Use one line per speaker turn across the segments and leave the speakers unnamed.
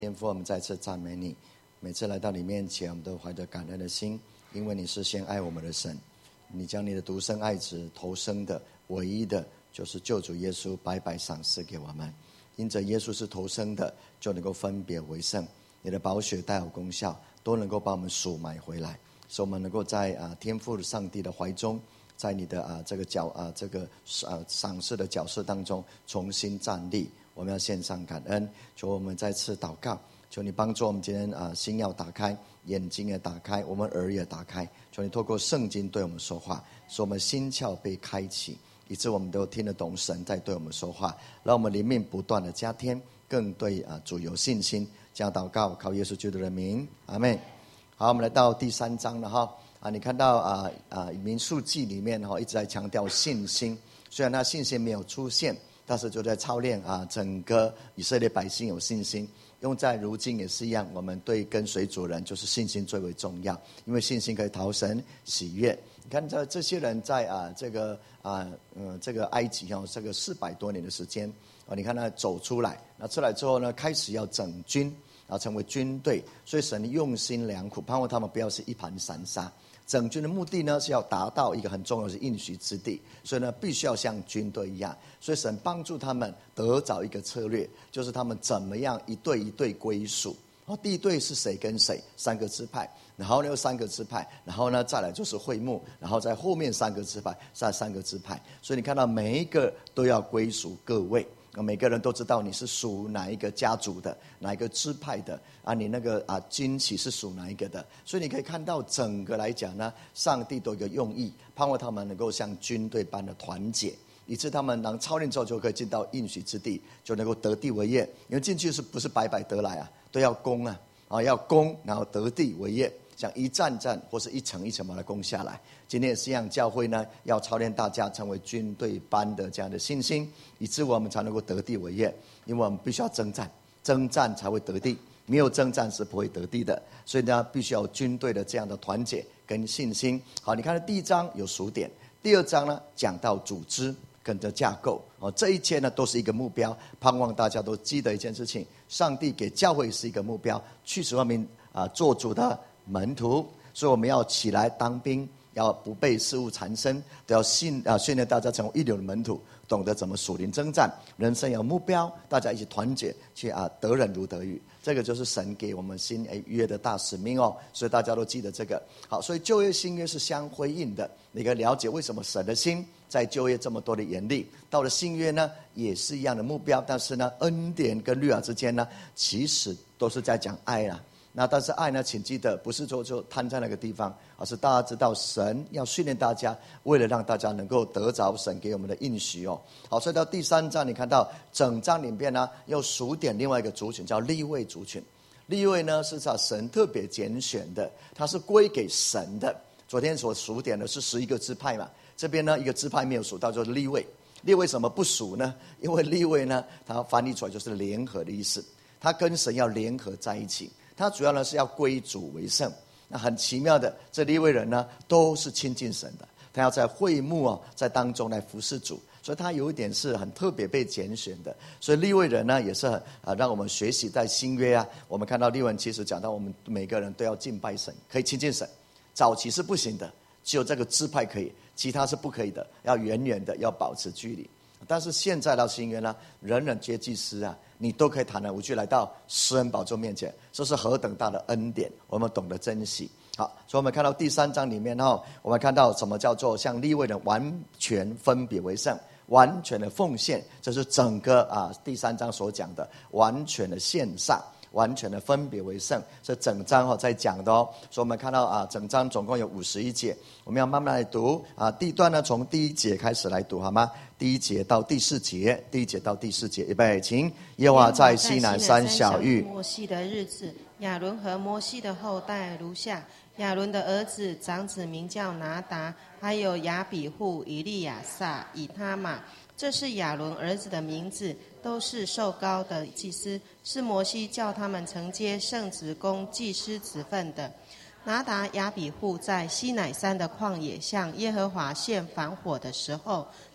天父，我们再次赞美你。每次来到你面前，我们都怀着感恩的心，因为你是先爱我们的神。你将你的独生爱子投生的唯一的就是救主耶稣，白白赏赐给我们。因着耶稣是投生的，就能够分别为圣。你的宝血带有功效，都能够把我们赎买回来，使我们能够在天父的上帝的怀中，在你的这个赏赐的角色当中重新站立。我们要献上感恩，求我们再次祷告，求你帮助我们今天心要打开，眼睛也打开，我们耳也打开，求你透过圣经对我们说话，使我们心窍被开启，以致我们都听得懂神在对我们说话，让我们灵命不断的加添，更对主有信心。这样祷告，靠耶稣基督的名，阿们。好，我们来到第3章了哈。你看到民数记里面一直在强调信心，虽然那信心没有出现，但是就在操练整个以色列百姓有信心。用在如今也是一样，我们对跟随主人就是信心最为重要，因为信心可以讨神喜悦。你看这些人在这个埃及这个400多年的时间你看他走出来，那出来之后呢，开始要整军，然后成为军队，所以神用心良苦，盼望他们不要是一盘散沙。整军的目的呢，是要达到一个很重要的应许之地，所以呢，必须要像军队一样。所以神帮助他们得找一个策略，就是他们怎么样一队一队归属。第一队是谁跟谁，3个支派，然后呢又3个支派，然后呢再来就是会幕，然后在后面3个支派，再3个支派。所以你看到每一个都要归属各位。每个人都知道你是属哪一个家族的，哪一个支派的你那个军旗是属哪一个的。所以你可以看到整个来讲呢，上帝都有一个用意，盼望他们能够像军队般的团结，以致他们能操练之后就可以进到应许之地，就能够得地为业。因为进去是不是白白得来都要攻要攻，然后得地为业，像一站站或是一层一层把它攻下来。今天也是一样，教会呢要操练大家成为军队般的这样的信心，以致我们才能够得地为业。因为我们必须要征战，征战才会得地，没有征战是不会得地的。所以呢，必须要有军队的这样的团结跟信心。好，你看第1章有数点，第2章呢讲到组织跟着架构这一切呢都是一个目标，盼望大家都记得一件事情，上帝给教会是一个目标，去使万民做主的门徒。所以我们要起来当兵，要不被事物缠身，都要训练大家成为一流的门徒，懂得怎么属灵征战。人生有目标，大家一起团结去得人如得鱼。这个就是神给我们新约的大使命所以大家都记得这个。好，所以旧约新约是相辉映的。你可以了解为什么神的心在旧约这么多的严厉，到了新约呢也是一样的目标，但是呢恩典跟律法之间呢其实都是在讲爱那但是爱呢，请记得不是说就摊在那个地方，而是大家知道神要训练大家，为了让大家能够得着神给我们的应许好，所以到第3章你看到整章里面呢又数点另外一个族群，叫利未族群。利未呢是神特别拣选的，它是归给神的。昨天所数点的是11个支派嘛，这边呢一个支派没有数到，就是利未。利未什么不数呢？因为利未呢它翻译出来就是联合的意思，它跟神要联合在一起，它主要呢是要归主为圣。那很奇妙的，这利未人呢都是亲近神的，他要在会幕在当中来服侍主，所以他有一点是很特别被拣选的。所以利未人呢也是很让我们学习在新约我们看到利未人其实讲到我们每个人都要敬拜神，可以亲近神。早期是不行的，只有这个支派可以，其他是不可以的，要远远的，要保持距离。但是现在到新约呢，人人皆祭司你都可以坦然无惧来到施恩宝座面前，这是何等大的恩典，我们懂得珍惜。好，所以我们看到第3章里面我们看到什么叫做像利未人完全分别为圣，完全的奉献，这是整个第3章所讲的完全的献上，完全的分别为圣，这整章在讲的所以我们看到整章总共有51节，我们要慢慢来读第一段呢从第1节开始来读好吗？第1节到第4节，第1节到第4节，预备，请。耶和华在西乃山小遇
摩西的日子，亚伦和摩西的后代如下：亚伦的儿子长子名叫拿达，还有亚比户、以利亚撒、以他玛，这是亚伦儿子的名字，都是受膏的祭司，是摩西叫他们承接圣职供祭司职分的。拿达、亚比户在西乃山的旷野向耶和华献燔火的时候，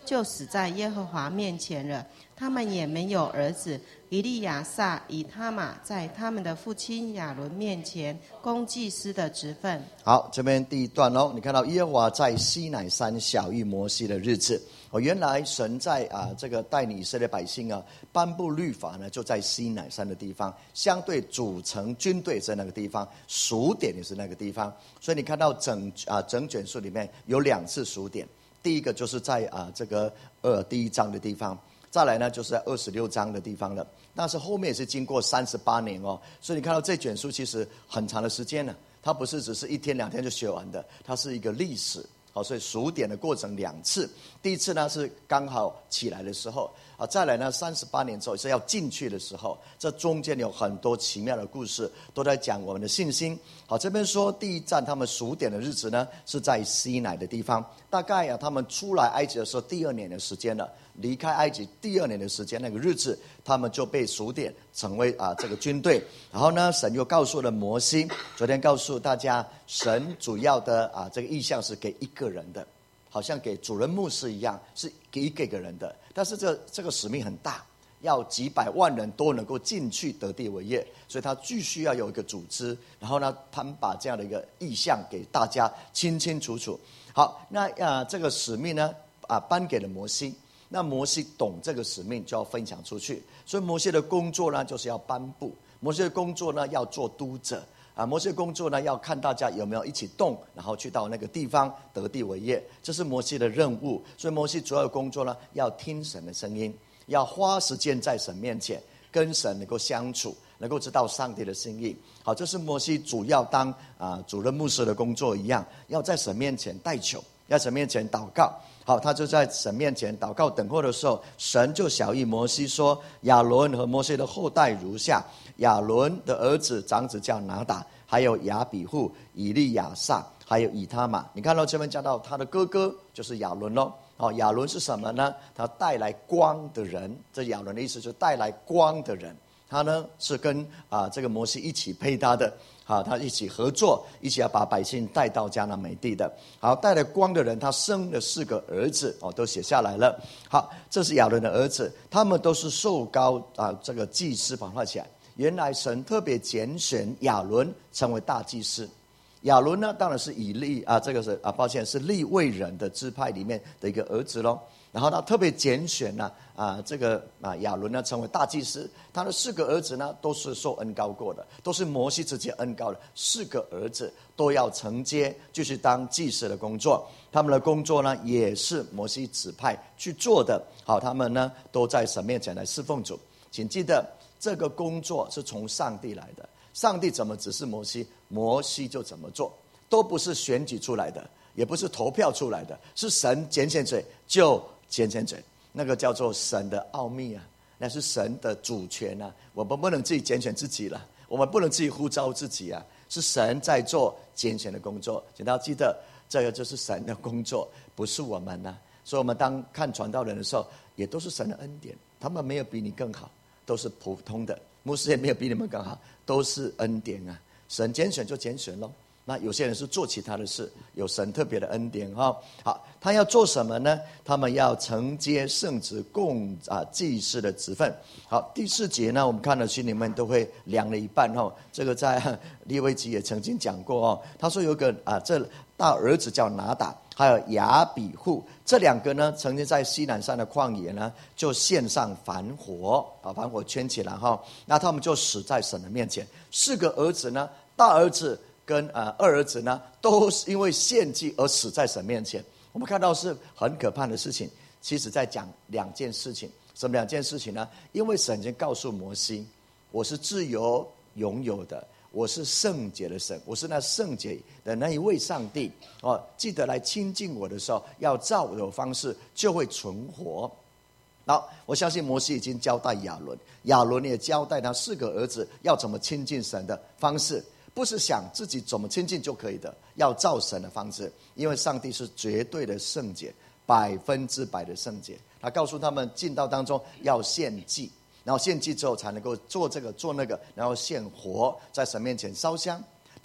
就死在耶和华面前了。他们也没有儿子。以利亚撒、以他玛在他们的父亲亚伦面前供祭司的职分。
好，这边第一段哦，你看到耶和华在西乃山晓谕摩西的日子。原来神在这个带领以色列百姓颁布律法呢，就在西乃山的地方，相对组成军队在那个地方，数点也是那个地方。所以你看到整卷书里面有2次数点，第一个就是在这个第1章的地方，再来呢就是在26章的地方了。但是后面也是经过38年哦，所以你看到这卷书其实很长的时间了，它不是只是1天2天就写完的，它是一个历史。好，所以数点的过程2次，第一次呢是刚好起来的时候再来呢38年之后是要进去的时候，这中间有很多奇妙的故事，都在讲我们的信心。好，这边说第一站他们数点的日子呢是在西乃的地方，大概他们出来埃及的时候第2年的时间了，离开埃及第2年的时间，那个日子他们就被数点成为这个军队。然后呢，神又告诉了摩西，昨天告诉大家，神主要的这个意向是给1个人的，好像给主任牧师一样，是给一个人的。但是这个使命很大，要几百万人都能够进去得地为业，所以他必须要有一个组织，然后呢，他们把这样的一个意向给大家清清楚楚。好，那这个使命呢颁给了摩西。那摩西懂这个使命，就要分享出去。所以摩西的工作呢，就是要颁布；摩西的工作呢，要做督者摩西的工作呢，要看大家有没有一起动，然后去到那个地方得地为业，这是摩西的任务。所以摩西主要的工作呢，要听神的声音，要花时间在神面前，跟神能够相处，能够知道上帝的心意。好，这是摩西主要当主任牧师的工作一样，要在神面前代求，要在神面前祷告。好，他就在神面前祷告等候的时候，神就晓谕摩西说，亚伦和摩西的后代如下：亚伦的儿子长子叫拿达，还有亚比户、以利亚撒，还有以他玛。你看到这边讲到他的哥哥就是亚伦咯。亚伦是什么呢？他带来光的人，这亚伦的意思就是带来光的人。他呢是跟这个摩西一起配搭的，他一起合作，一起要把百姓带到迦南美地的。好，带来光的人，他生了4个儿子都写下来了。好，这是亚伦的儿子，他们都是受膏这个祭司绑画起来。原来神特别拣选亚伦成为大祭司。亚伦呢，当然是以利这个是抱歉，是利未人的支派里面的一个儿子咯。然后他特别拣选这个亚伦呢成为大祭司。他的4个儿子呢都是受恩膏过的，都是摩西直接恩膏的。4个儿子都要承接继续当祭司的工作，他们的工作呢也是摩西指派去做的。好，他们呢都在神面前来侍奉主。请记得这个工作是从上帝来的，上帝怎么指示摩西，摩西就怎么做，都不是选举出来的，也不是投票出来的，是神拣选谁就拣选谁，那个叫做神的奥秘那是神的主权我们不能自己拣选自己了，我们不能自己呼召自己是神在做拣选的工作。请大家记得，这个就是神的工作，不是我们所以我们当看传道人的时候，也都是神的恩典，他们没有比你更好，都是普通的，牧师也没有比你们更好，都是恩典神拣选就拣选咯。那有些人是做其他的事，有神特别的恩典好，他要做什么呢？他们要承接圣职，供祭司的职分。好，第4节呢，我们看了心里面都会凉了一半这个在利未记也曾经讲过他说有个这大儿子叫拿达，还有亚比户，这2个呢曾经在西南山的旷野呢就献上燔火燔火圈起来那他们就死在神的面前。4个儿子呢，大儿子跟2儿子呢都是因为献祭而死在神面前。我们看到是很可怕的事情。其实在讲2件事情。什么2件事情呢？因为神已经告诉摩西，我是自由拥有的，我是圣洁的神，我是那圣洁的那一位上帝记得来亲近我的时候，要照我的方式就会存活。好，我相信摩西已经交代亚伦，亚伦也交代他4个儿子要怎么亲近神的方式，不是想自己怎么亲近就可以的，要照神的方式。因为上帝是绝对的圣洁，100%的圣洁。他告诉他们进到当中要献祭，然后献祭之后才能够做这个做那个，然后献火在神面前烧香。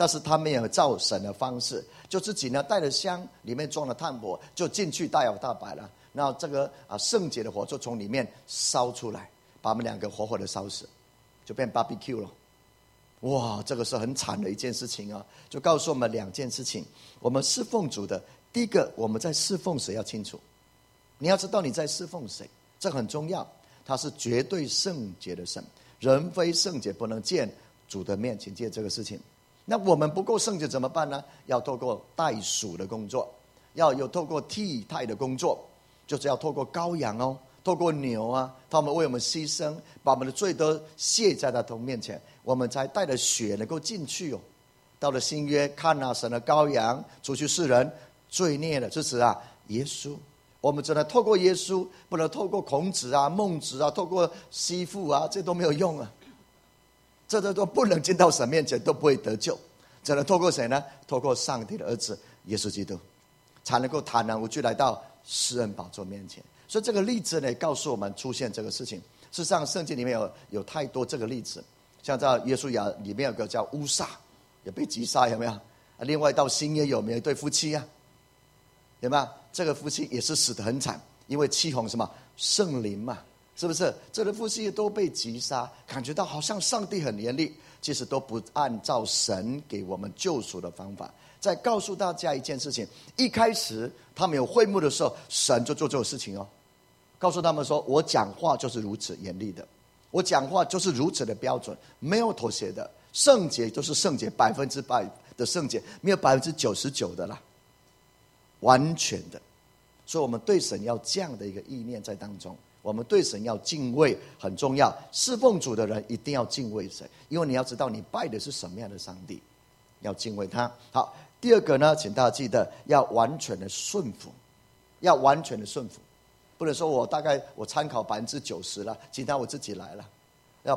但是他没有照神的方式，就自己呢带着香，里面装了炭火，就进去大摇大摆了。然后这个圣洁的火就从里面烧出来，把我们两个活活的烧死，就变 barbecue 了。哇，这个是很惨的一件事情啊！就告诉我们两件事情：我们侍奉主的，第一个，我们在侍奉谁要清楚，你要知道你在侍奉谁，这很重要。他是绝对圣洁的神，人非圣洁不能见主的面，请记这个事情。那我们不够圣洁怎么办呢？要透过代赎的工作，要有透过替代的工作，就是要透过羔羊哦，透过牛啊，他们为我们牺牲，把我们的罪都卸在他面前，我们才带着血能够进去哦。到了新约，看啊，神的羔羊除去世人罪孽的，这是耶稣。我们只能透过耶稣，不能透过孔子啊、孟子啊，透过西父啊，这都没有用啊。这都不能进到神面前，都不会得救。只能透过谁呢？透过上帝的儿子耶稣基督，才能够坦然无惧来到施恩宝座面前。所以这个例子呢，告诉我们出现这个事情。事实上，圣经里面有太多这个例子，像在约书亚里面有个叫乌撒，也被击杀，有没有？另外到新约有没有一对夫妻啊？有没有？这个夫妻也是死得很惨，因为欺哄什么圣灵嘛，是不是？这个夫妻都被击杀，感觉到好像上帝很严厉，其实都不按照神给我们救赎的方法。再告诉大家一件事情，一开始他们有会幕的时候，神就做这种事情哦，告诉他们说，我讲话就是如此严厉的，我讲话就是如此的标准，没有妥协的，圣洁就是圣洁，100%的圣洁，没有99%的啦，完全的。所以我们对神要这样的一个意念在当中，我们对神要敬畏很重要。侍奉主的人一定要敬畏神，因为你要知道你拜的是什么样的上帝，要敬畏他。好，第二个呢，请大家记得要完全的顺服，要完全的顺服，不能说我参考90%了，其他我自己来了，要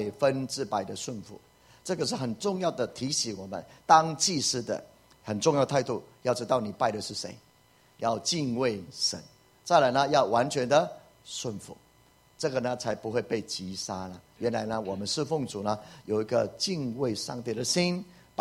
100%的顺服。这个是很重要的提醒我们，当祭司的很重要的态度，要知道你拜的是谁，要敬畏神。再来呢，要完全的顺服，这个呢才不会被击杀了。原来呢，我们侍奉主呢有一个敬畏上帝的心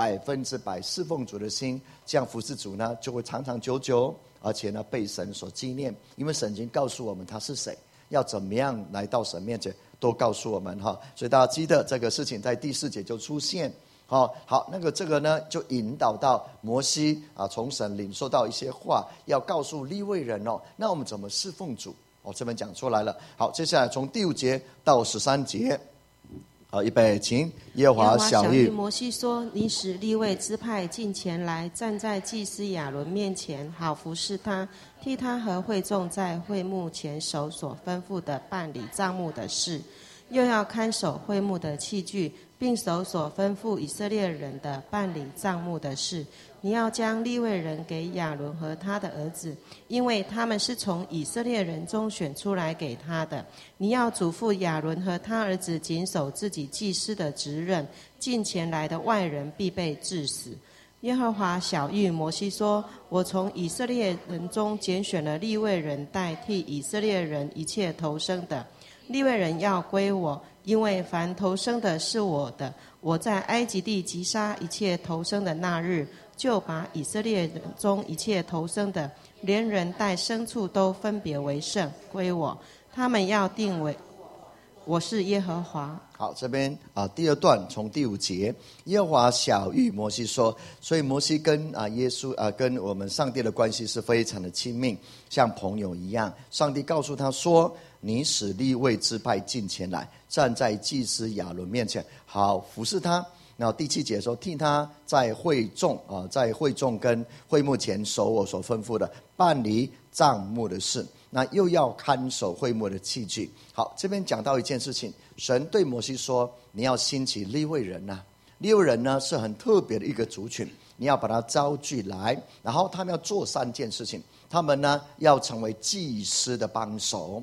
，100%侍奉主的心，这样服侍主呢就会长长久久，而且呢被神所纪念，因为神已经告诉我们他是谁，要怎么样来到神面前，都告诉我们哈。所以大家记得这个事情在第4节就出现。好，这个呢就引导到摩西从神领受到一些话，要告诉利未人哦，那我们怎么侍奉主？这边讲出来了。好，接下来从第5节到13节。好，预备，请。耶和华晓谕
摩西说：“你使利未支派近前来，站在祭司亚伦面前，好服侍他，替他和会众在会幕前守所吩咐的办理帐幕的事，又要看守会幕的器具，并守所吩咐以色列人的办理帐幕的事。你要将利未人给亚伦和他的儿子，因为他们是从以色列人中选出来给他的。你要嘱咐亚伦和他儿子谨守自己祭司的职任，近前来的外人必被治死。”耶和华晓谕摩西说：“我从以色列人中拣选了利未人，代替以色列人一切头生的。利未人要归我，因为凡头生的是我的。我在埃及地击杀一切头生的那日，就把以色列人中一切头生的，连人带牲畜都分别为圣，归我。他们要定为我是耶和华。”
好，这边第2段从第5节，耶和华晓谕摩西说，所以摩西跟耶稣跟我们上帝的关系是非常的亲密，像朋友一样。上帝告诉他说，你使利未支派近前来，站在祭司亚伦面前，好服侍他。然后第7节说，替他在会众跟会幕前守我所吩咐的，办理帐幕的事，那又要看守会幕的器具。好，这边讲到一件事情，神对摩西说，你要兴起利未人啊，利未人呢是很特别的一个族群，你要把他招聚来，然后他们要做3件事情。他们呢要成为祭司的帮手，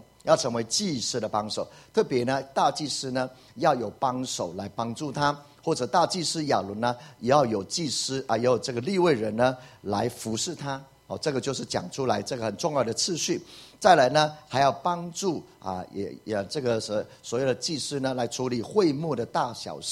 特别呢大祭司呢要有帮手来帮助他，或者大祭司亚伦呢也要有祭司也有这个利未人呢来服侍他。这个就是讲出来这个很重要的次序。再来呢还要帮助也这个所谓的祭司呢来处理会幕的大小事。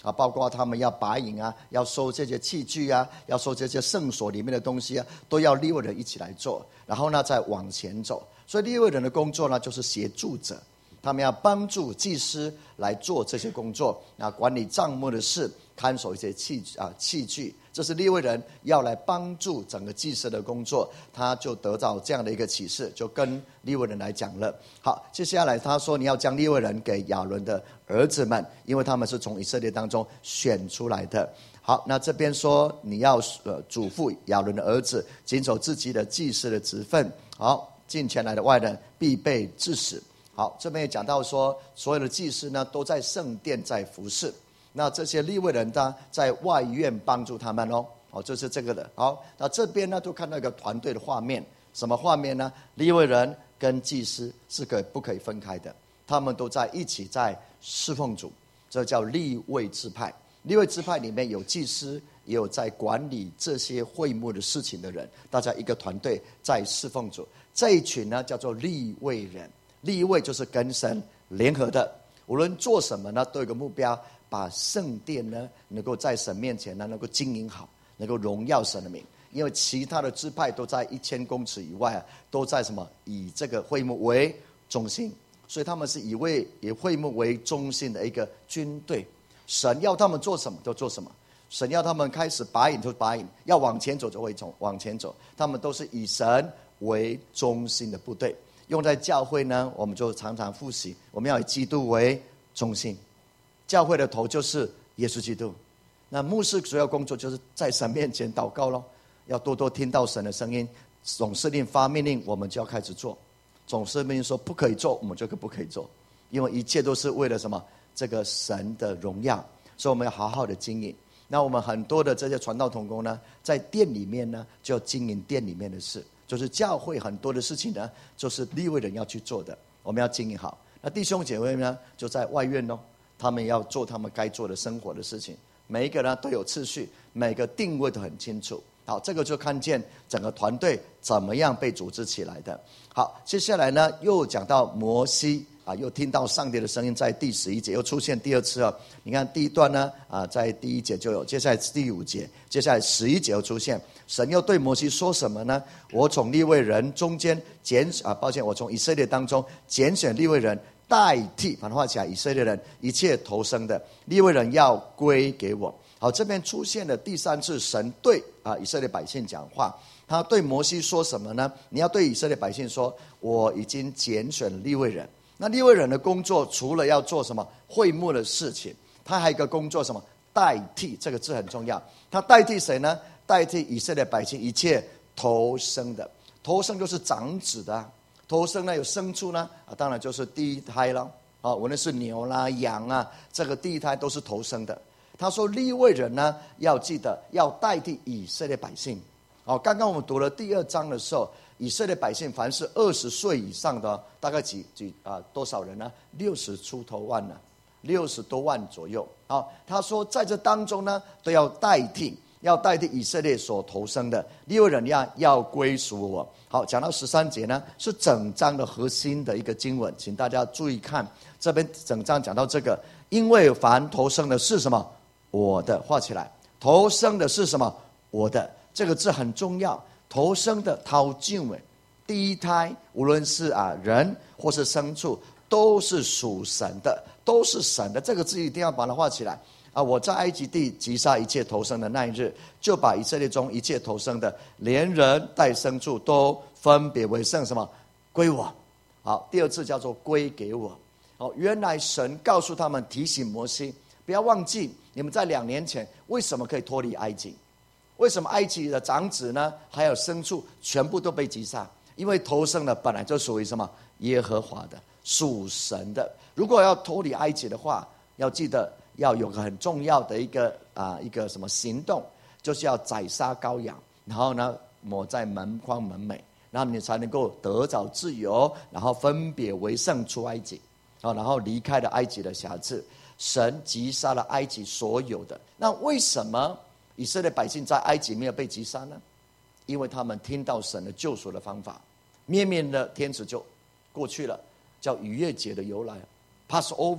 包括他们要拔营啊，要收这些器具啊，要收这些圣所里面的东西啊，都要利未人一起来做，然后呢再往前走。所以利未人的工作呢，就是协助者，他们要帮助祭司来做这些工作，管理帐幕的事，看守一些器具，这是利未人要来帮助整个祭司的工作。他就得到这样的一个启示，就跟利未人来讲了。好，接下来他说，你要将利未人给亚伦的儿子们，因为他们是从以色列当中选出来的。好，那这边说你要嘱咐亚伦的儿子谨守自己的祭司的职分。好，近前来的外人必被治死。好，这边也讲到说，所有的祭司呢都在圣殿在服侍，那这些利未人呢在外院帮助他们哦。好，就是这个的。好，那这边呢就看到一个团队的画面，什么画面呢？利未人跟祭司是不可以分开的，他们都在一起在侍奉主，这叫利未支派。利未支派里面有祭司，也有在管理这些会幕的事情的人，大家一个团队在侍奉主。这一群呢叫做利未人，利未就是跟神联合的，无论做什么呢都有一个目标，把圣殿呢能够在神面前呢能够经营好，能够荣耀神的名。因为其他的支派都在1000公尺以外都在什么以这个会幕为中心，所以他们是以会幕为中心的一个军队。神要他们做什么就做什么，神要他们开始拔营就拔营，要往前走就会往前走，他们都是以神为中心的部队。用在教会呢，我们就常常复习，我们要以基督为中心，教会的头就是耶稣基督。那牧师主要工作就是在神面前祷告咯，要多多听到神的声音，总司令发命令我们就要开始做，总司令说不可以做我们就不可以做，因为一切都是为了什么？这个神的荣耀，所以我们要好好的经营。那我们很多的这些传道同工呢，在店里面呢就要经营店里面的事，就是教会很多的事情呢就是利未人要去做的，我们要经营好。那弟兄姐妹呢就在外院咯，他们要做他们该做的生活的事情，每一个呢都有次序，每个定位都很清楚。好，这个就看见整个团队怎么样被组织起来的。好，接下来呢又讲到摩西又听到上帝的声音，在第11节又出现第二次哦。你看第一段呢在第1节就有，接下来第5节，接下来11节又出现。神又对摩西说什么呢？我从利未人中间我从以色列当中拣选利未人，代替反话起来以色列人一切投生的利未人要归给我。好，这边出现了第3次神对以色列百姓讲话。他对摩西说什么呢？你要对以色列百姓说，我已经拣选利未人。那利未人的工作除了要做什么会幕的事情，他还有一个工作什么？代替，这个字很重要。他代替谁呢？代替以色列百姓一切头生的。头生就是长子的头生呢有牲畜呢当然就是第一胎了无论是牛啦羊这个第一胎都是头生的。他说利未人呢要记得要代替以色列百姓。刚刚我们读了第2章的时候，以色列百姓凡是20岁以上的大概多少人呢？60出头万了，60多万左右。他说在这当中呢都要代替以色列所投生的利未人要归属我。好，讲到13节呢是整章的核心的一个经文，请大家注意看，这边整章讲到这个，因为凡投生的是什么？我的，画起来，投生的是什么？我的，这个字很重要。投生的头进尾，第一胎无论是人或是牲畜都是属神的，都是神的，这个字一定要把它画起来。我在埃及地击杀一切投生的那一日，就把以色列中一切投生的，连人带牲畜都分别为圣什么？归我。好，第2次叫做归给我。原来神告诉他们，提醒摩西，不要忘记你们在2年前为什么可以脱离埃及？为什么埃及的长子呢还有牲畜全部都被击杀？因为投生的本来就属于什么？耶和华的，属神的。如果要脱离埃及的话，要记得要有个很重要的一个什么行动，就是要宰杀羔羊，然后呢抹在门框门楣，然后你才能够得着自由，然后分别为圣出埃及，然后离开了埃及的辖制。神击杀了埃及所有的。那为什么以色列百姓在埃及没有被击杀呢？因为他们听到神的救赎的方法，面的天使就过去了，叫逾越节的由来 Passover，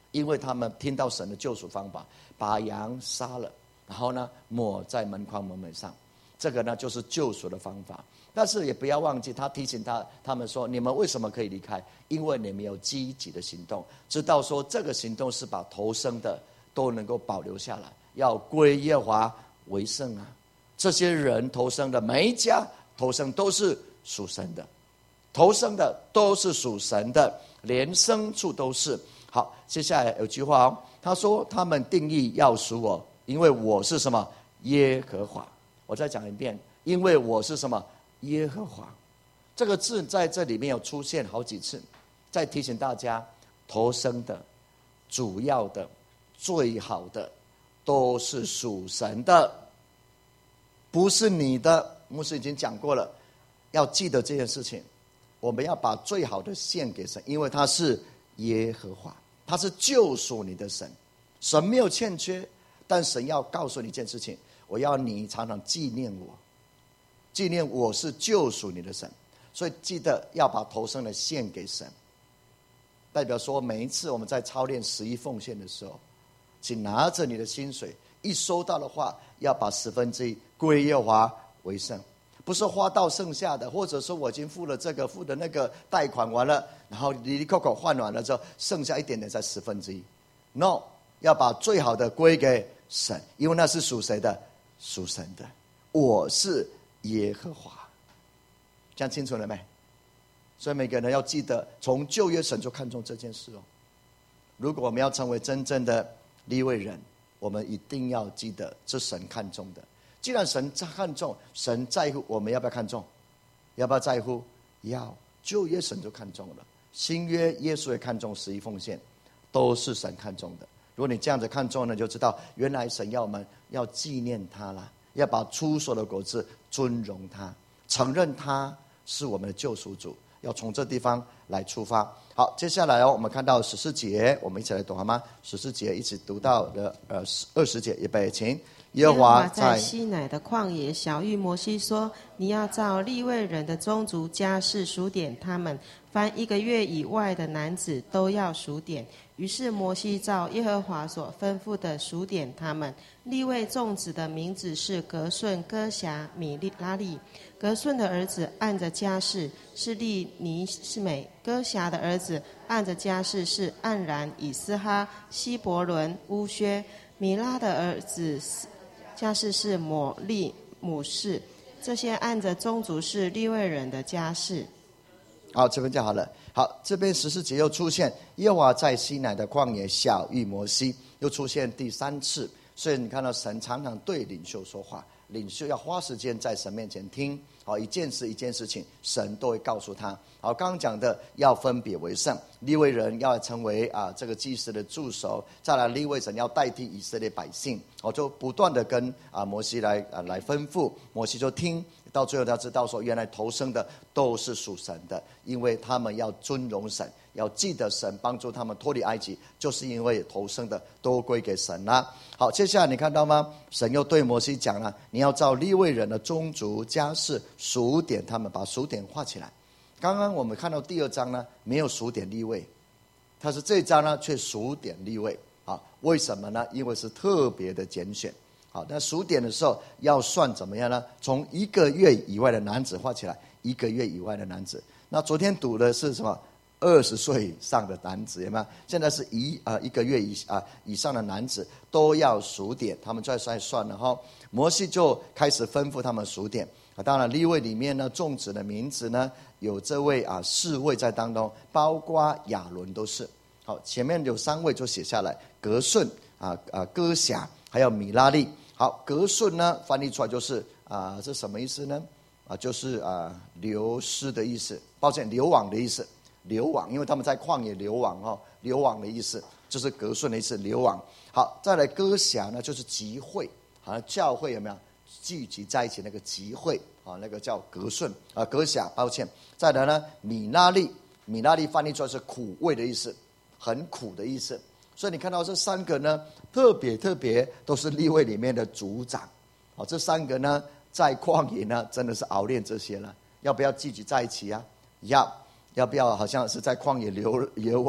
因为他们听到神的救赎方法，把羊杀了，然后呢抹在门框门楣上，这个呢就是救赎的方法。但是也不要忘记，他提醒他们说，你们为什么可以离开？因为你们有积极的行动，知道说这个行动是把头生的都能够保留下来，要归耶和华为圣啊。这些人头生的，每一家头生都是属神的，头生的都是属神的，连牲畜都是。好，接下来有句话哦，他说他们定义要属我，因为我是什么？耶和华。我再讲一遍，因为我是什么？耶和华。这个字在这里面有出现好几次，再提醒大家，头生的、主要的、最好的都是属神的，不是你的。牧师已经讲过了，要记得这件事情。我们要把最好的献给神，因为他是耶和华，他是救赎你的神。神没有欠缺，但神要告诉你一件事情，我要你常常纪念我，纪念我是救赎你的神。所以记得要把头生的献给神，代表说每一次我们在操练11奉献的时候，请拿着你的薪水，一收到的话，要把1/10归耶和华为圣。不是花到剩下的，或者说我已经付了这个付的那个贷款完了，然后里里扣扣换完了之后，剩下一点点才1/10。No， 要把最好的归给神，因为那是属谁的？属神的。我是耶和华，这样清楚了没？所以每个人要记得，从旧约神就看重这件事哦。如果我们要成为真正的利未人，我们一定要记得这神看重的。既然神看重，神在乎，我们要不要看重？要不要在乎？要。旧约神就看重了，新约耶稣也看重11奉献，都是神看重的。如果你这样子看重呢，就知道原来神要我们要纪念他啦，要把出手的果子尊荣他，承认他是我们的救赎主，要从这地方来出发。好，接下来我们看到14节，我们一起来读好吗？14节一起读到的20节，预备，请。
耶和华在西乃的旷野晓谕摩西说，你要照利未人的宗族家室数点他们，凡1个月以外的男子都要数点。于是摩西照耶和华所吩咐的数点他们。利未众子的名字是革顺、哥辖、米拉利。革顺的儿子按着家室是利尼是美，哥辖的儿子按着家室是暗然、以斯哈、希伯伦、乌薛。米拉的儿子家室是抹利、母氏，这些按着宗族是利未人的家室。
好，这边就好了。好，这边14节又出现耶和华在西乃的旷野晓谕摩西，又出现第3次。所以你看到神常常对领袖说话，领袖要花时间在神面前听。好，一件事一件事情，神都会告诉他。好，刚刚讲的要分别为圣，利未人要成为这个祭司的助手，再来利未人要代替以色列百姓。好，就不断的跟摩西来吩咐，摩西就听。到最后他知道说，原来头生的都是属神的，因为他们要尊荣神，要记得神帮助他们脱离埃及，就是因为头生的都归给神啦。好，接下来你看到吗？神又对摩西讲了，你要照利未人的宗族家室数点他们，把数点画起来。刚刚我们看到第2章呢，没有数点利未，但是这一章呢却数点利未。为什么呢？因为是特别的拣选。好，那数点的时候要算怎么样呢？从1个月以外的男子画起来，1个月以外的男子。那昨天读的是什么？20岁以上的男子，有没有？现在是1个月以上的男子都要数点，他们就在算了哈。摩西就开始吩咐他们数点。当然利未里面呢，众子的名字呢，有这位4位在当中，包括亚伦都是。好，前面有3位就写下来，革顺哥辖还有米拉利。好，革顺呢翻译出来就是这什么意思呢？就是流失的意思，抱歉，流亡的意思。流亡，因为他们在旷野流亡流亡的意思就是革顺的意思，流亡。好，再来哥辖呢，就是集会，好像教会有没有聚集在一起那个集会那个叫革顺哥辖，抱歉。再来呢，米拉利，米拉利翻译出来是苦味的意思，很苦的意思。所以你看到这3个呢，特别都是利未里面的族长。好，这3个呢，在旷野呢，真的是熬练这些了。要不要聚集在一起啊？要不要好像是在旷野流亡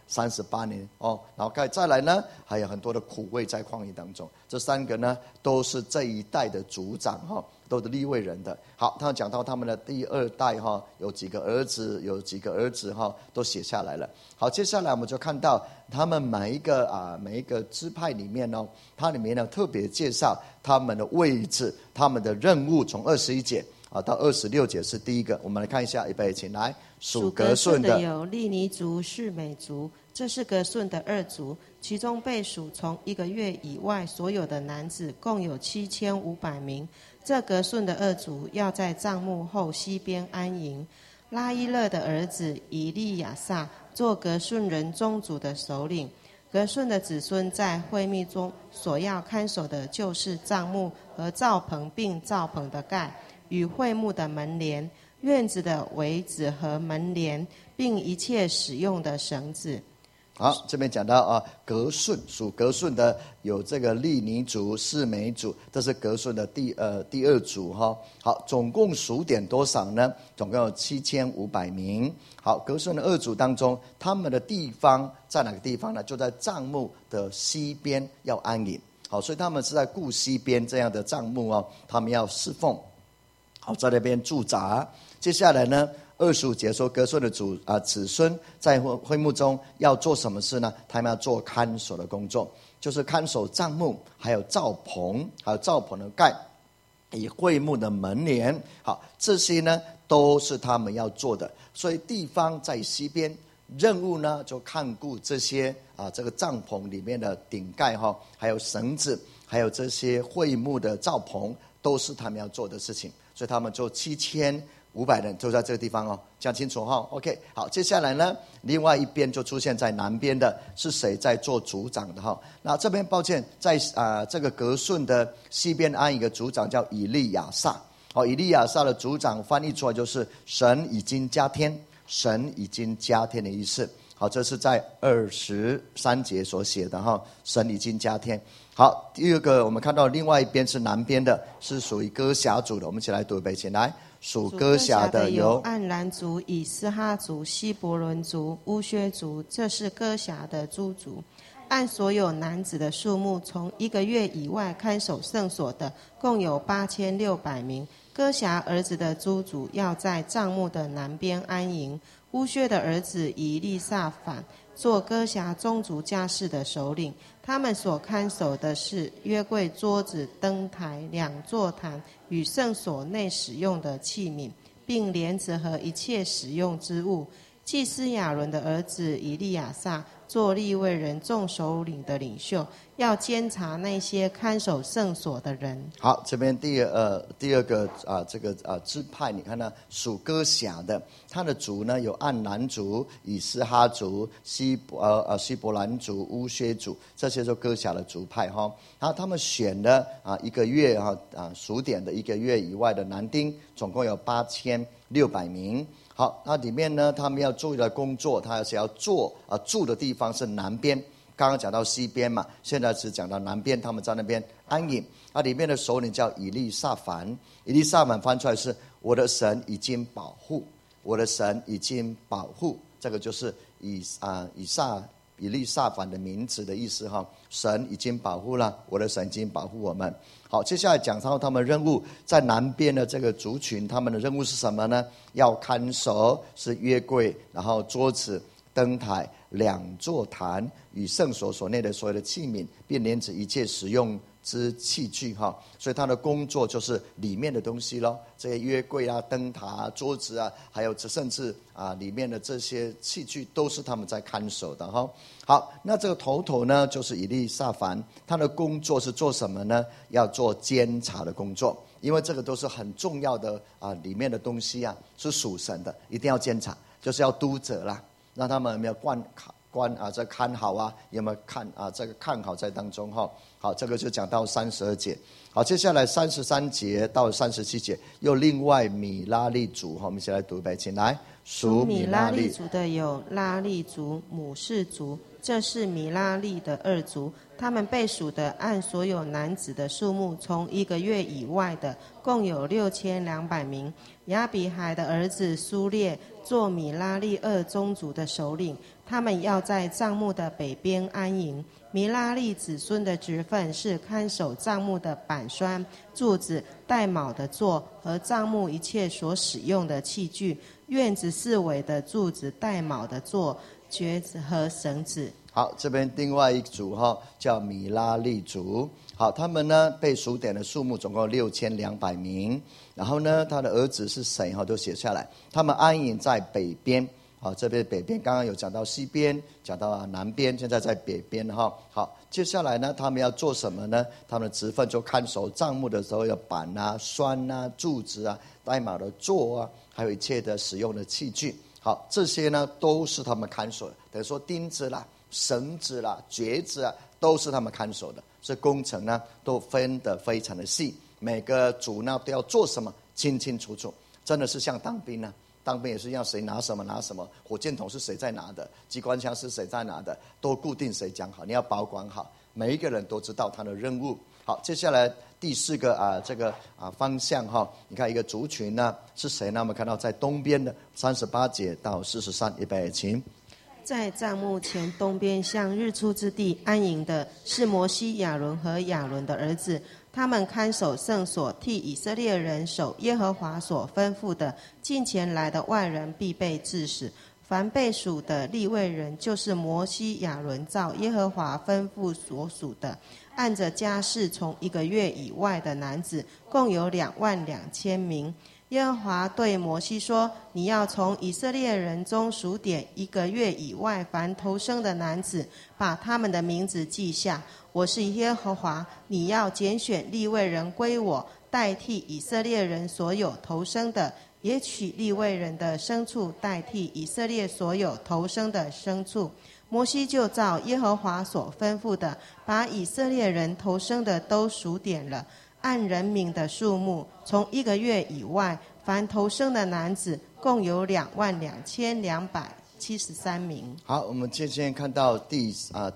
38年哦。然后再来呢，还有很多的苦味在旷野当中。这3个呢，都是这一代的族长都是利未人的。好，他讲到他们的第2代有几个儿子，都写下来了。好，接下来我们就看到他们每一个支派里面它里面呢特别介绍他们的位置、他们的任务，从21节到26节是第一个。我们来看一下，预备，请来。
属革顺的有利尼族、示美族，这是革顺的2族，其中被数从1个月以外所有的男子共有7500名。这革顺的2族要在帐幕后西边安营。拉伊勒的儿子以利亚撒做革顺人宗族的首领。革顺的子孙在会幕中所要看守的就是帐幕和罩棚，并罩棚的盖与会幕的门帘、院子的围子和门帘，并一切使用的绳子。
好，这边讲到革顺，属革顺的有这个利尼族、示美族，这是革顺的第2族好，总共数点多少呢？总共有7500名。好，革顺的2族当中，他们的地方在哪个地方呢？就在帐幕的西边要安营。好，所以他们是在顾西边这样的帐幕他们要侍奉。好，在那边驻扎。接下来呢，25节说革顺的子孙在会幕中要做什么事呢？他们要做看守的工作，就是看守帐幕，还有罩棚，还有罩棚的盖，以会幕的门帘。好，这些呢都是他们要做的。所以地方在西边，任务呢就看顾这些这个帐篷里面的顶盖还有绳子，还有这些会幕的罩棚，都是他们要做的事情。所以他们就7500人就在这个地方讲清楚OK， 好，接下来呢，另外一边就出现在南边的是谁在做族长的那这边抱歉，在这个革顺的西边安一个族长叫以利亚撒。以利亚撒的族长翻译出来就是神已经加添，神已经加添的意思。好，这是在23节所写的神已经加添。好，第2个我们看到另外一边是南边的，是属于歌辖族的。我们一起来读一遍，请来。属歌辖的有
暗兰族、以斯哈族、希伯伦族、乌薛族，这是歌辖的诸族。按所有男子的数目，从1个月以外看守圣所的，共有8600名。歌辖儿子的诸族要在帐幕的南边安营。乌薛的儿子以利撒反做歌辖宗族家事的首领。他们所看守的是约柜、桌子、灯台、2座坛与圣所内使用的器皿，并帘子和一切使用之物。祭司亚伦的儿子以利亚撒做利未人众首领的领袖，要监察那些看守圣所的人。
好，这边第二个这个支派，你看呢，属歌辖的，他的族呢有暗兰族、以斯哈族、希伯兰族、乌薛族，这些就歌辖的族派然后他们选了1个月数点的1个月以外的男丁，总共有8600名。好，那里面呢，他们要做的工作，他是要做住的地方是南边。刚刚讲到西边嘛，现在只讲到南边，他们在那边安营。里面的首领叫以利撒凡，以利撒凡翻出来是我的神已经保护，我的神已经保护，这个就是以利撒凡的名字的意思神已经保护了，我的神已经保护我们。好，接下来讲到他们任务，在南边的这个族群，他们的任务是什么呢？要看守是约柜，然后桌子、灯台、2座坛与圣所所内的所有的器皿，并连指一切使用之器具所以他的工作就是里面的东西咯，这些约柜灯塔桌子还有甚至里面的这些器具都是他们在看守的好，那这个头呢就是以利撒凡，他的工作是做什么呢？要做监察的工作，因为这个都是很重要的里面的东西是属神的，一定要监察，就是要督责啦，让他们有没有这看好有没有这个看好在当中好，这个就讲到32节。好，接下来33节到37节又另外米拉利族我们一起来读一遍，请来。
属米拉利族的有拉利族、母氏族、 这是米拉利的二族，他们被数的按所有男子的数目，从1个月以外的共有6200名。亚比海的儿子苏列做米拉利二宗族的首领，他们要在帐幕的北边安营。米拉利子孙的职分是看守帐幕的板栓、柱子、带卯的座和帐幕一切所使用的器具，院子四围的柱子、带卯的座、橛子和绳子。
好，这边另外一组叫米拉利族。好，他们呢被数点的数目总共6200名。然后呢，他的儿子是谁都写下来。他们安营在北边。好，这边北边刚刚有讲到西边，讲到南边，现在在北边好，接下来呢，他们要做什么呢？他们的职分就看守帐幕的时候，有板啊、栓啊、柱子啊、带卯的座啊，还有一切的使用的器具。好，这些呢都是他们看守的，等于说钉子啦、绳子啦、橛子啊，都是他们看守的。这工程呢都分得非常的细，每个组呢都要做什么清清楚楚，真的是像当兵呢。当兵也是要谁拿什么拿什么，火箭筒是谁在拿的，机关枪是谁在拿的，都固定谁讲好，你要保管好，每一个人都知道他的任务。好，接下来第4个方向你看一个族群呢是谁呢？我们看到在东边的38节到43，预备请。
在帐幕前东边向日出之地安营的是摩西、亚伦和亚伦的儿子，他们看守圣所，替以色列人守耶和华所吩咐的，近前来的外人必被治死。凡被数的利未人，就是摩西、亚伦照耶和华吩咐所属的，按着家室从1个月以外的男子，共有22000名。耶和华对摩西说：你要从以色列人中数点1个月以外凡头生的男子，把他们的名字记下。我是耶和华，你要拣选利未人归我，代替以色列人所有头生的，也取利未人的牲畜代替以色列所有头生的牲畜。摩西就照耶和华所吩咐的，把以色列人头生的都数点了，按人民的数目，从1个月以外凡头生的男子共有22273名。
好，我们今天看到第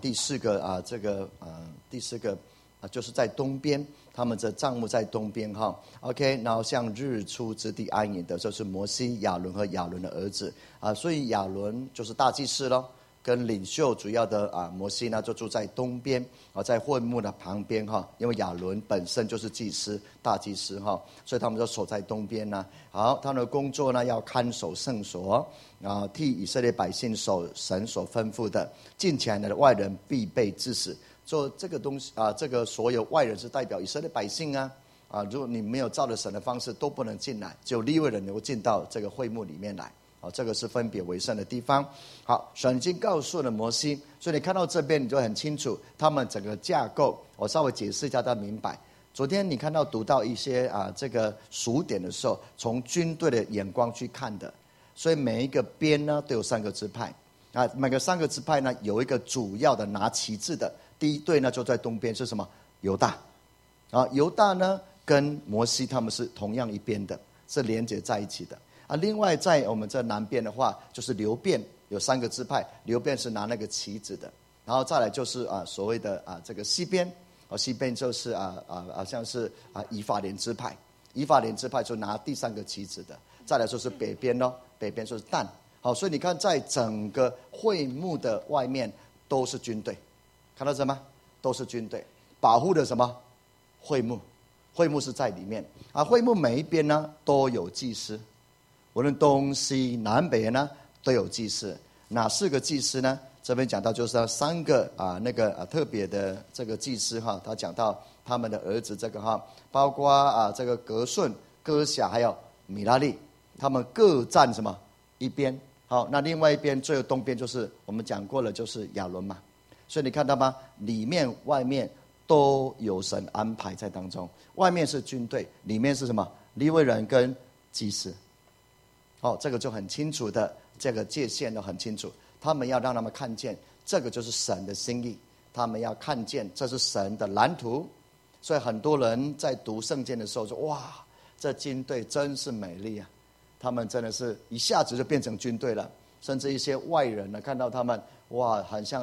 4个第4个就是在东边，他们的帐幕在东边OK， 然后向日出之地安营的就是摩西、亚伦和亚伦的儿子所以亚伦就是大祭司咯，跟领袖主要的摩西呢就住在东边在会幕的旁边因为亚伦本身就是祭司大祭司所以他们就守在东边呢。好，他们的工作呢要看守圣所替以色列百姓守神所吩咐的，近前来的外人必被治死。所以这个东西这个所有外人是代表以色列百姓如果你没有照着神的方式都不能进来，只有利未人能够进到这个会幕里面来这个是分别为圣的地方。好，神已经告诉了摩西，所以你看到这边你就很清楚他们整个架构。我稍微解释一下，大家明白。昨天你看到读到一些这个数点的时候，从军队的眼光去看的，所以每一个边呢都有3个支派每个3个支派呢有一个主要的拿旗帜的。第一队呢就在东边是什么？犹大犹大呢跟摩西他们是同样一边的，是连接在一起的另外在我们这南边的话就是流便，有3个支派，流便是拿那个旗子的。然后再来就是所谓的这个西边西边就是好像是以法莲支派，以法莲支派就拿第3个旗子的。再来就是北边北边就是但。好，所以你看在整个会幕的外面都是军队，看到什么？都是军队保护的什么？会幕，会幕是在里面会幕每一边呢都有祭司，无论东西南北呢都有祭司。哪4个祭司呢？这边讲到就是3个特别的这个祭司他讲到他们的儿子这个包括这个革顺、哥辖还有米拉利，他们各占什么一边。好，那另外一边最后东边就是我们讲过了，就是亚伦嘛。所以你看到吗？里面外面都有神安排在当中。外面是军队，里面是什么？利未人跟祭司。这个就很清楚的，这个界限都很清楚。他们要让他们看见，这个就是神的心意。他们要看见这是神的蓝图。所以很多人在读圣经的时候说：哇，这军队真是美丽啊！他们真的是一下子就变成军队了。甚至一些外人呢，看到他们哇，很像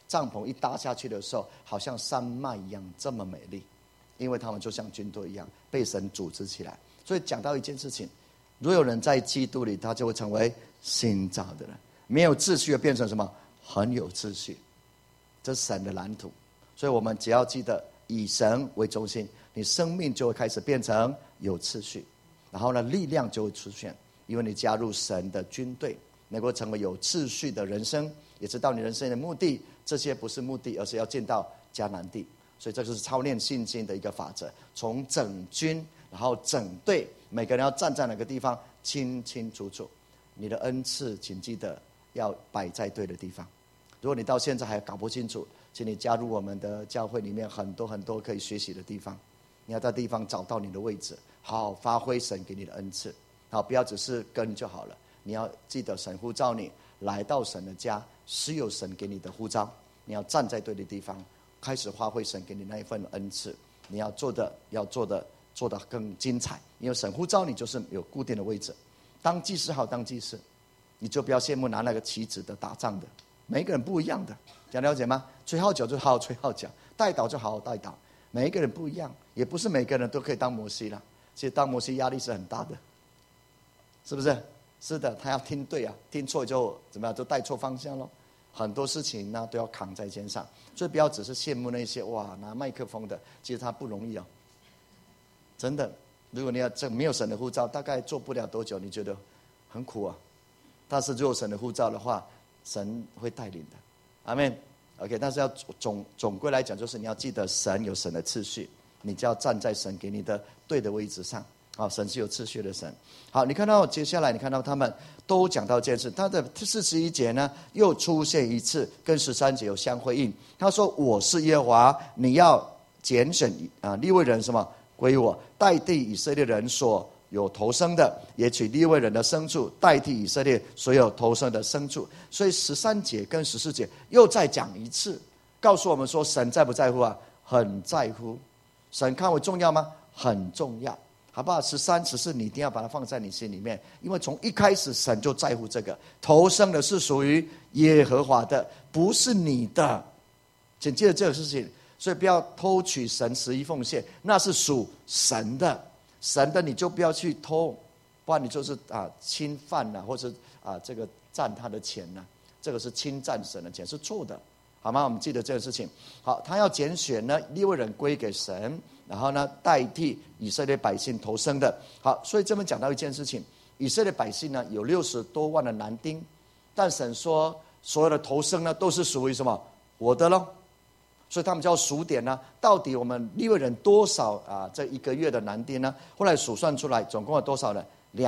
帐篷一搭下去的时候，好像山脉一样这么美丽，因为他们就像军队一样被神组织起来。所以讲到一件事情，如果有人在基督里，他就会成为新造的人。没有秩序变成什么？很有秩序。这是神的蓝图。所以我们只要记得以神为中心，你生命就会开始变成有秩序，然后呢，力量就会出现，因为你加入神的军队，能够成为有秩序的人生，也知道你人生的目的。这些不是目的，而是要进到迦南地。所以这就是操练信心的一个法则，从整军然后整队，每个人要站在哪个地方清清楚楚。你的恩赐请记得要摆在对的地方。如果你到现在还搞不清楚，请你加入我们的教会里面，很多很多可以学习的地方。你要在地方找到你的位置，好好发挥神给你的恩赐。好，不要只是跟就好了，你要记得神呼召你来到神的家，是有神给你的呼召，你要站在对的地方，开始发挥神给你那一份恩赐。你要做的更精彩，因为神呼召你就是有固定的位置。当祭司好当祭司，你就不要羡慕拿那个旗子的打仗的，每一个人不一样的，这样了解吗？吹号角就好好吹号角，带导就好好带导，每一个人不一样，也不是每个人都可以当摩西了。其实当摩西压力是很大的，是不是？是的，他要听对啊，听错就怎么样，就带错方向咯。很多事情呢都要扛在肩上，所以不要只是羡慕那些哇拿麦克风的，其实他不容易哦，真的。如果你要这没有神的呼召，大概做不了多久，你觉得很苦啊。但是如果神的呼召的话，神会带领的，阿们。OK， 但是要总归来讲，就是你要记得神有神的次序，你就要站在神给你的对的位置上。好，神是有次序的神。好，你看到接下来，你看到他们都讲到这件事。他的41节呢，又出现一次，跟13节有相辉映。他说：“我是耶和华，你要拣选利未人什么归我，代替以色列人所有头生的，也取利未人的牲畜代替以色列所有头生的牲畜。”所以13节跟14节又再讲一次，告诉我们说神在不在乎啊？很在乎。神看为重要吗？很重要。好不好？13、14，你一定要把它放在你心里面，因为从一开始神就在乎这个，头生的是属于耶和华的，不是你的，请记得这个事情。所以不要偷取神11奉献，那是属神的，神的你就不要去偷，不然你就是侵犯了，或者这个占他的钱了，这个是侵占神的钱，是错的，好吗？我们记得这个事情。好，他要拣选呢利未人归给神，然后呢代替以色列百姓头生的。好，所以这边讲到一件事情，以色列百姓呢有60多万的男丁，但神说所有的头生呢都是属于什么？我的咯。所以他们就要数点呢，到底我们利未人多少这一个月的男丁呢？后来数算出来，总共有多少呢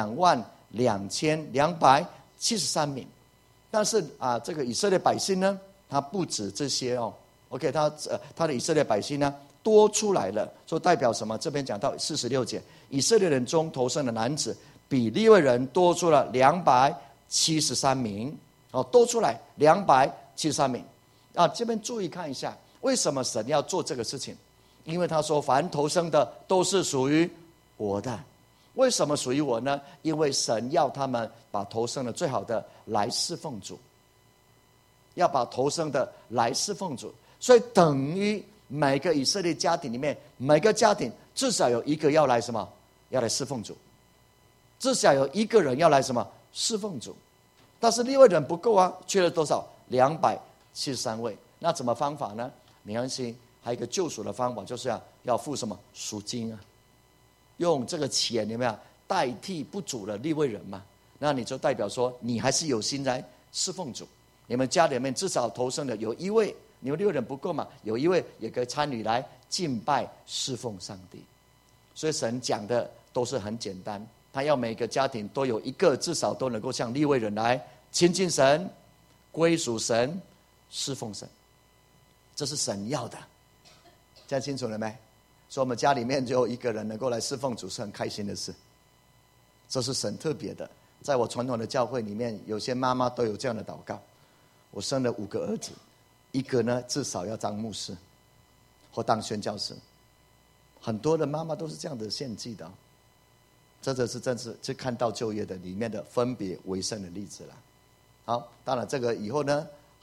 ？22,273名。但是这个以色列百姓呢，他不止这些哦。OK， 他的以色列百姓呢多出来了，所以代表什么？这边讲到46节，以色列人中头生的男子比利未人多出了273名，多出来273名。这边注意看一下。为什么神要做这个事情？因为他说凡头生的都是属于我的。为什么属于我呢？因为神要他们把头生的最好的来侍奉主，要把头生的来侍奉主。所以等于每个以色列家庭里面，每个家庭至少有一个要来什么？要来侍奉主，至少有一个人要来什么？侍奉主。但是利未人不够啊，缺了多少？273位。那怎么方法呢？没关系，还有一个救赎的方法，就是要付什么？赎金啊，用这个钱有没有代替不足的利未人嘛？那你就代表说你还是有心来侍奉主。你们家里面至少头生的有一位，你们6人不够嘛，有一位也可以参与来敬拜侍奉上帝。所以神讲的都是很简单，他要每个家庭都有一个，至少都能够像利未人来亲近神、归属神、侍奉神。这是神要的，这样清楚了没？所以我们家里面就有一个人能够来侍奉主，是很开心的事。这是神特别的。在我传统的教会里面，有些妈妈都有这样的祷告：我生了5个儿子，一个呢至少要当牧师或当宣教师。很多的妈妈都是这样的献祭的。这是真是看到旧约的里面的分别为圣的例子了。好，当然这个以后呢，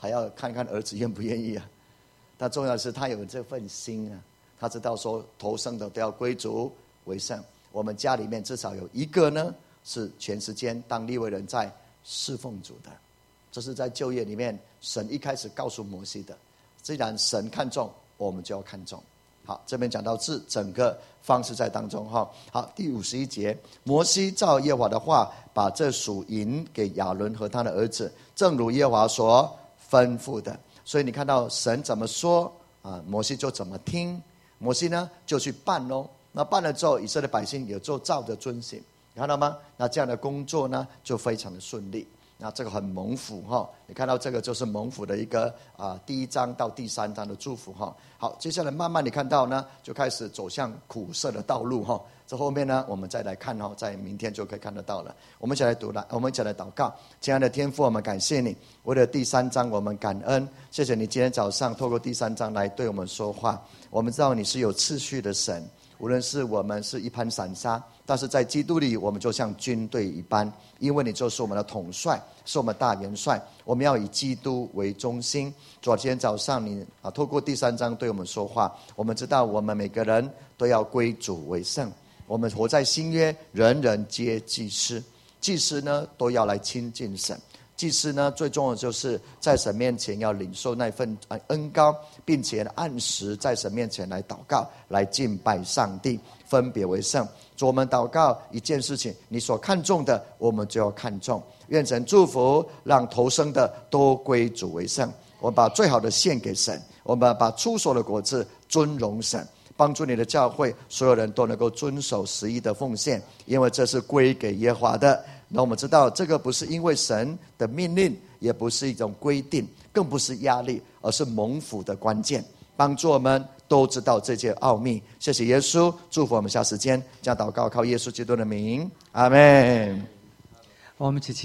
还要看看儿子愿不愿意啊。但重要的是他有这份心啊，他知道说头生的都要归主为圣。我们家里面至少有一个呢是全时间当利未人在侍奉主的。这是在旧约里面神一开始告诉摩西的，既然神看重，我们就要看重。好，这边讲到整个方式在当中哈。好，第51节，摩西照耶和华的话，把这属银给亚伦和他的儿子，正如耶和华所吩咐的。所以你看到神怎么说啊，摩西就怎么听。摩西呢就去办咯，那办了之后，以色列百姓也就照着遵行，你看到吗？那这样的工作呢就非常的顺利。那这个很蒙福哈，你看到这个就是蒙福的一个第1章到第3章的祝福哈。好，接下来慢慢你看到呢，就开始走向苦涩的道路哈。这后面呢，我们再来看哈，在明天就可以看得到了。我们一起来读我们一起来祷告。亲爱的天父，我们感谢你，为了第3章我们感恩，谢谢你今天早上透过第3章来对我们说话。我们知道你是有次序的神，无论是我们是一盘散沙，但是在基督里我们就像军队一般，因为你就是我们的统帅，是我们大元帅，我们要以基督为中心。昨天早上你透过第3章对我们说话，我们知道我们每个人都要归主为圣。我们活在新约，人人皆祭司，祭司呢都要来亲近神。祭司呢最重要的就是在神面前要领受那份恩膏，并且按时在神面前来祷告，来敬拜上帝，分别为圣。主，我们祷告一件事情，你所看重的我们就要看重。愿神祝福，让头生的都归主为圣。我们把最好的献给神，我们把出手的果子尊荣神，帮助你的教会所有人都能够遵守11的奉献，因为这是归给耶和华的。那我们知道这个不是因为神的命令，也不是一种规定，更不是压力，而是蒙福的关键，帮助我们都知道这些奥秘。谢谢耶稣，祝福我们下时间这样祷告，靠耶稣基督的名，阿们。
我们一起